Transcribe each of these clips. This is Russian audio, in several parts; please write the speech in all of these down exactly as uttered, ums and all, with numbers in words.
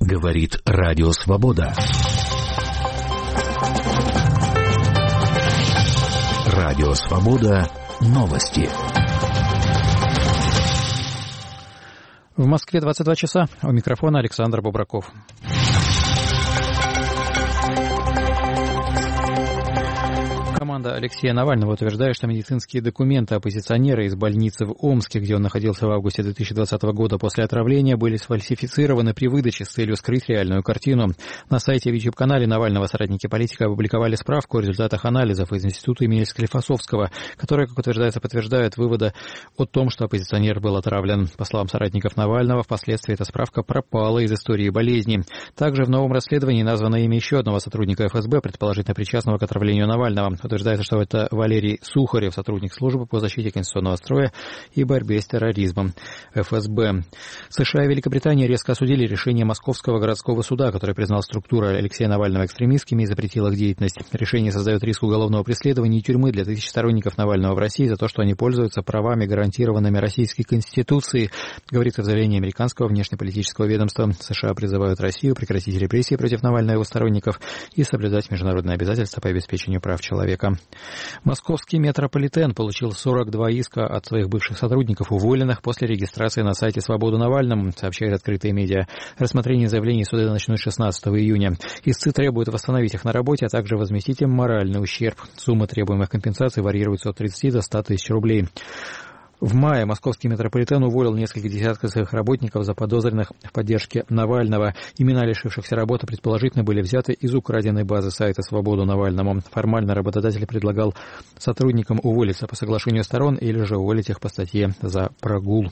Говорит Радио Свобода. Радио Свобода. Новости. В Москве двадцать два часа. У микрофона Александр Бобраков. Команда Алексея Навального утверждает, что медицинские документы оппозиционера из больницы в Омске, где он находился в августе две тысячи двадцатого года после отравления, были сфальсифицированы при выдаче с целью скрыть реальную картину. На сайте в YouTube-канале Навального соратники политика опубликовали справку о результатах анализов из Института имени Склифосовского, которая, как утверждается, подтверждает выводы о том, что оппозиционер был отравлен. По словам соратников Навального, впоследствии эта справка пропала из истории болезни. Также в новом расследовании названо имя еще одного сотрудника эф эс бэ, предположительно причастного к отравлению Навального. Утверждается, что это Валерий Сухарев, сотрудник службы по защите конституционного строя и борьбе с терроризмом эф эс бэ. США и Великобритания резко осудили решение Московского городского суда, который признал структуру Алексея Навального экстремистскими и запретил их деятельность. Решение создает риск уголовного преследования и тюрьмы для тысяч сторонников Навального в России за то, что они пользуются правами, гарантированными Российской Конституцией, говорится в заявлении американского внешнеполитического ведомства. США призывают Россию прекратить репрессии против Навального и его сторонников и соблюдать международные обязательства по обеспечению прав человека. Московский метрополитен получил сорок два иска от своих бывших сотрудников, уволенных после регистрации на сайте «Свобода Навальному», сообщает открытые медиа. Рассмотрение заявлений суда начнут шестнадцатого июня. Истцы требуют восстановить их на работе, а также возместить им моральный ущерб. Сумма требуемых компенсаций варьируется от тридцати до ста тысяч рублей. В мае московский метрополитен уволил несколько десятков своих работников, заподозренных в поддержке Навального. Имена лишившихся работы предположительно были взяты из украденной базы сайта «Свободу Навальному». Формально работодатель предлагал сотрудникам уволиться по соглашению сторон или же уволить их по статье за прогул.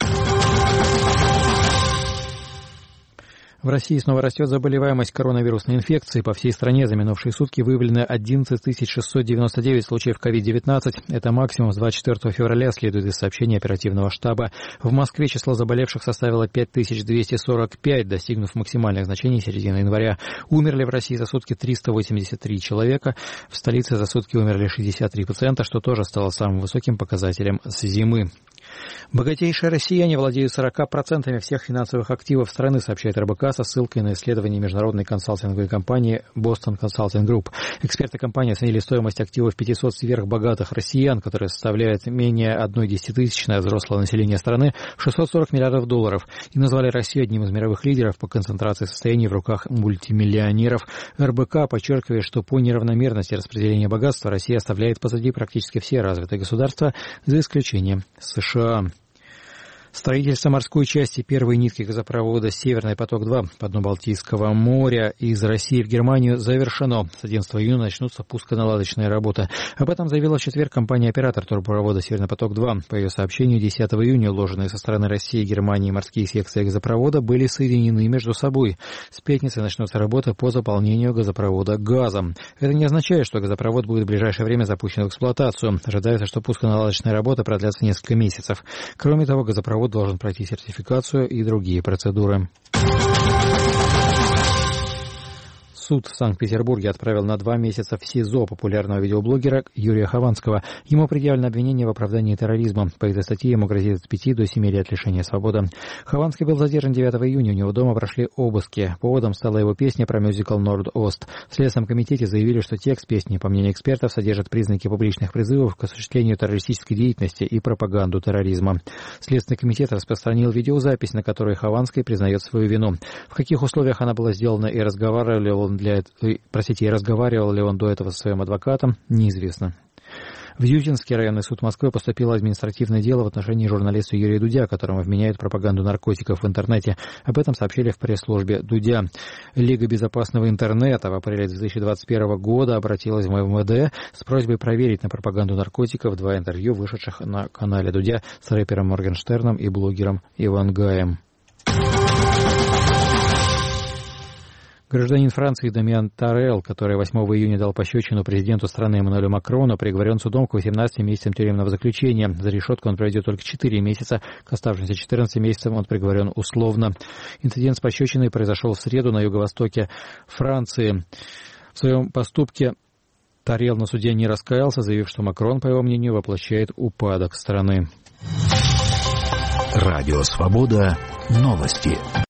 В России снова растет заболеваемость коронавирусной инфекцией. По всей стране за минувшие сутки выявлено одиннадцать тысяч шестьсот девяносто девять случаев ковид девятнадцать. Это максимум с двадцать четвёртого февраля, следует из сообщения оперативного штаба. В Москве число заболевших составило пять тысяч двести сорок пять, достигнув максимальных значений середины января. Умерли в России за сутки триста восемьдесят три человека. В столице за сутки умерли шестьдесят три пациента, что тоже стало самым высоким показателем с зимы. Богатейшие россияне владеют сорока процентами всех финансовых активов страны, сообщает эр бэ ка со ссылкой на исследование международной консалтинговой компании Boston Consulting Group. Эксперты компании оценили стоимость активов пятисот сверхбогатых россиян, которая составляет менее одной десятитысячной от взрослого населения страны, в шестьсот сорок миллиардов долларов, и назвали Россию одним из мировых лидеров по концентрации состояний в руках мультимиллионеров. эр бэ ка подчеркивает, что по неравномерности распределения богатства Россия оставляет позади практически все развитые государства, за исключением США. Строительство морской части первой нитки газопровода «Северный поток-два» по дну Балтийского моря из России в Германию завершено. С одиннадцатого июня начнутся пусконаладочные работы. Об этом заявила в четверг компания-оператор турбопровода «Северный поток-два». По ее сообщению, десятого июня уложенные со стороны России и Германии морские секции газопровода были соединены между собой. С пятницы начнутся работы по заполнению газопровода газом. Это не означает, что газопровод будет в ближайшее время запущен в эксплуатацию. Ожидается, что пусконаладочные работы продлятся несколько месяцев. Кроме того, газопровод должен пройти сертификацию и другие процедуры. Суд в Санкт-Петербурге отправил на два месяца в СИЗО популярного видеоблогера Юрия Хованского. Ему предъявлено обвинение в оправдании терроризма. По этой статье ему грозит от пяти до семи лет лишения свободы. Хованский был задержан девятого июня. У него дома прошли обыски. Поводом стала его песня про мюзикл «Норд-Ост». В Следственном комитете заявили, что текст песни, по мнению экспертов, содержит признаки публичных призывов к осуществлению террористической деятельности и пропаганду терроризма. Следственный комитет распространил видеозапись, на которой Хованский признает свою вину. В каких условиях она была сделана и разговаривал ли он Для... Простите, разговаривал ли он до этого со своим адвокатом, неизвестно. В Ютинский районный суд Москвы поступило административное дело в отношении журналиста Юрия Дудя, которому вменяют пропаганду наркотиков в интернете. Об этом сообщили в пресс-службе Дудя. Лига безопасного интернета в апреле две тысячи двадцать первого года обратилась в эм вэ дэ с просьбой проверить на пропаганду наркотиков два интервью, вышедших на канале Дудя с рэпером Моргенштерном и блогером Ивангаем. Гражданин Франции Дамиан Тарел, который восьмого июня дал пощечину президенту страны Эммануэлю Макрону, приговорен судом к восемнадцати месяцам тюремного заключения. За решетку он проведет только четыре месяца, к оставшимся четырнадцати месяцам он приговорен условно. Инцидент с пощечиной произошел в среду на юго-востоке Франции. В своем поступке Тарел на суде не раскаялся, заявив, что Макрон, по его мнению, воплощает упадок страны. Радио «Свобода». Новости.